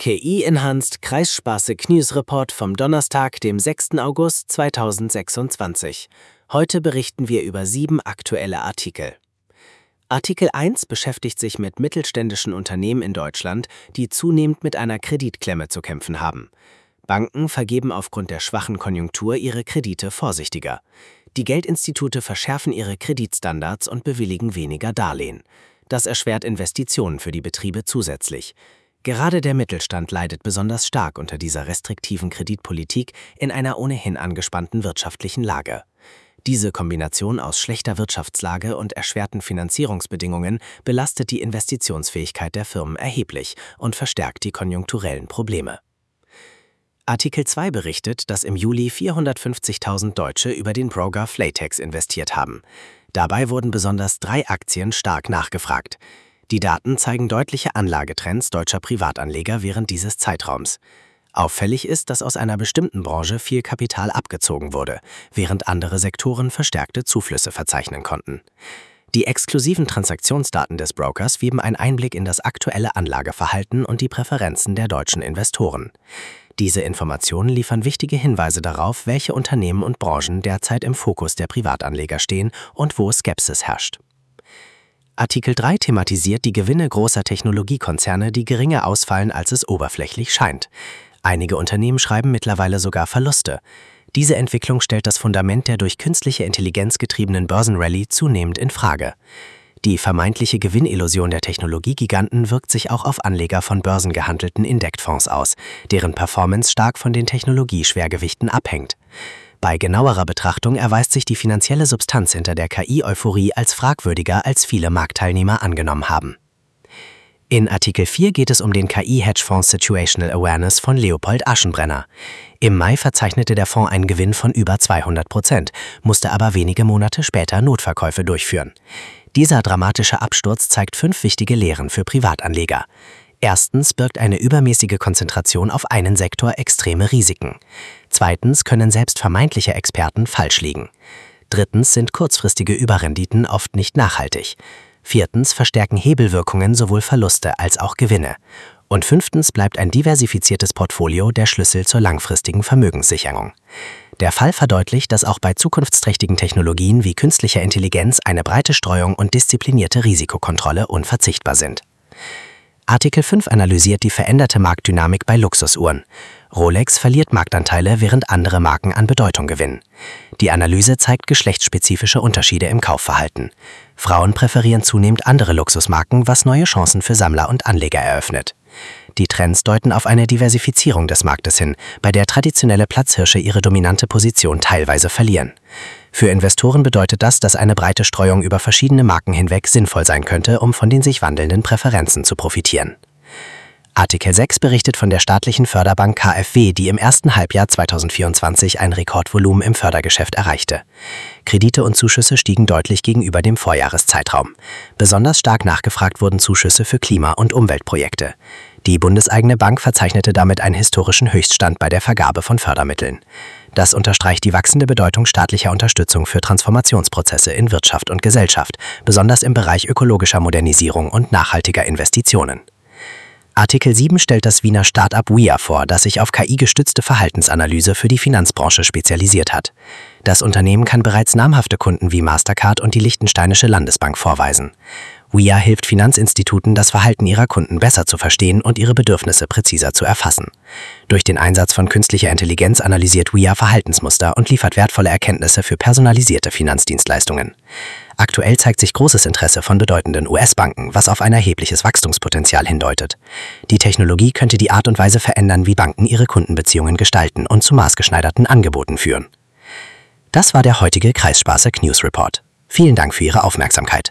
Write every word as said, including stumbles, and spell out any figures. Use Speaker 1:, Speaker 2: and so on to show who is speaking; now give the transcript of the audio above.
Speaker 1: K I-Enhanced Kreisspaßig News Report vom Donnerstag, dem sechsten August zweitausendsechsundzwanzig. Heute berichten wir über sieben aktuelle Artikel. Artikel eins beschäftigt sich mit mittelständischen Unternehmen in Deutschland, die zunehmend mit einer Kreditklemme zu kämpfen haben. Banken vergeben aufgrund der schwachen Konjunktur ihre Kredite vorsichtiger. Die Geldinstitute verschärfen ihre Kreditstandards und bewilligen weniger Darlehen. Das erschwert Investitionen für die Betriebe zusätzlich. Gerade der Mittelstand leidet besonders stark unter dieser restriktiven Kreditpolitik in einer ohnehin angespannten wirtschaftlichen Lage. Diese Kombination aus schlechter Wirtschaftslage und erschwerten Finanzierungsbedingungen belastet die Investitionsfähigkeit der Firmen erheblich und verstärkt die konjunkturellen Probleme. Artikel zwei berichtet, dass im Juli vierhundertfünfzigtausend Deutsche über den Broker Flatex investiert haben. Dabei wurden besonders drei Aktien stark nachgefragt. Die Daten zeigen deutliche Anlagetrends deutscher Privatanleger während dieses Zeitraums. Auffällig ist, dass aus einer bestimmten Branche viel Kapital abgezogen wurde, während andere Sektoren verstärkte Zuflüsse verzeichnen konnten. Die exklusiven Transaktionsdaten des Brokers geben einen Einblick in das aktuelle Anlageverhalten und die Präferenzen der deutschen Investoren. Diese Informationen liefern wichtige Hinweise darauf, welche Unternehmen und Branchen derzeit im Fokus der Privatanleger stehen und wo Skepsis herrscht. Artikel drei thematisiert die Gewinne großer Technologiekonzerne, die geringer ausfallen, als es oberflächlich scheint. Einige Unternehmen schreiben mittlerweile sogar Verluste. Diese Entwicklung stellt das Fundament der durch künstliche Intelligenz getriebenen Börsenrallye zunehmend in Frage. Die vermeintliche Gewinnillusion der Technologiegiganten wirkt sich auch auf Anleger von börsengehandelten Indexfonds aus, deren Performance stark von den Technologieschwergewichten abhängt. Bei genauerer Betrachtung erweist sich die finanzielle Substanz hinter der K I-Euphorie als fragwürdiger, als viele Marktteilnehmer angenommen haben. In Artikel vier geht es um den K I-Hedgefonds Situational Awareness von Leopold Aschenbrenner. Im Mai verzeichnete der Fonds einen Gewinn von über zweihundert Prozent, musste aber wenige Monate später Notverkäufe durchführen. Dieser dramatische Absturz zeigt fünf wichtige Lehren für Privatanleger. Erstens birgt eine übermäßige Konzentration auf einen Sektor extreme Risiken. Zweitens können selbst vermeintliche Experten falsch liegen. Drittens sind kurzfristige Überrenditen oft nicht nachhaltig. Viertens verstärken Hebelwirkungen sowohl Verluste als auch Gewinne. Und fünftens bleibt ein diversifiziertes Portfolio der Schlüssel zur langfristigen Vermögenssicherung. Der Fall verdeutlicht, dass auch bei zukunftsträchtigen Technologien wie künstlicher Intelligenz eine breite Streuung und disziplinierte Risikokontrolle unverzichtbar sind. Artikel fünf analysiert die veränderte Marktdynamik bei Luxusuhren. Rolex verliert Marktanteile, während andere Marken an Bedeutung gewinnen. Die Analyse zeigt geschlechtsspezifische Unterschiede im Kaufverhalten. Frauen präferieren zunehmend andere Luxusmarken, was neue Chancen für Sammler und Anleger eröffnet. Die Trends deuten auf eine Diversifizierung des Marktes hin, bei der traditionelle Platzhirsche ihre dominante Position teilweise verlieren. Für Investoren bedeutet das, dass eine breite Streuung über verschiedene Marken hinweg sinnvoll sein könnte, um von den sich wandelnden Präferenzen zu profitieren. Artikel sechs berichtet von der staatlichen Förderbank K f W, die im ersten Halbjahr zweitausendvierundzwanzig ein Rekordvolumen im Fördergeschäft erreichte. Kredite und Zuschüsse stiegen deutlich gegenüber dem Vorjahreszeitraum. Besonders stark nachgefragt wurden Zuschüsse für Klima- und Umweltprojekte. Die bundeseigene Bank verzeichnete damit einen historischen Höchststand bei der Vergabe von Fördermitteln. Das unterstreicht die wachsende Bedeutung staatlicher Unterstützung für Transformationsprozesse in Wirtschaft und Gesellschaft, besonders im Bereich ökologischer Modernisierung und nachhaltiger Investitionen. Artikel sieben stellt das Wiener Start-up W I A vor, das sich auf K I-gestützte Verhaltensanalyse für die Finanzbranche spezialisiert hat. Das Unternehmen kann bereits namhafte Kunden wie Mastercard und die Liechtensteinische Landesbank vorweisen. W I A hilft Finanzinstituten, das Verhalten ihrer Kunden besser zu verstehen und ihre Bedürfnisse präziser zu erfassen. Durch den Einsatz von künstlicher Intelligenz analysiert W I A Verhaltensmuster und liefert wertvolle Erkenntnisse für personalisierte Finanzdienstleistungen. Aktuell zeigt sich großes Interesse von bedeutenden U S-Banken, was auf ein erhebliches Wachstumspotenzial hindeutet. Die Technologie könnte die Art und Weise verändern, wie Banken ihre Kundenbeziehungen gestalten und zu maßgeschneiderten Angeboten führen. Das war der heutige Kreisspaßig News Report. Vielen Dank für Ihre Aufmerksamkeit.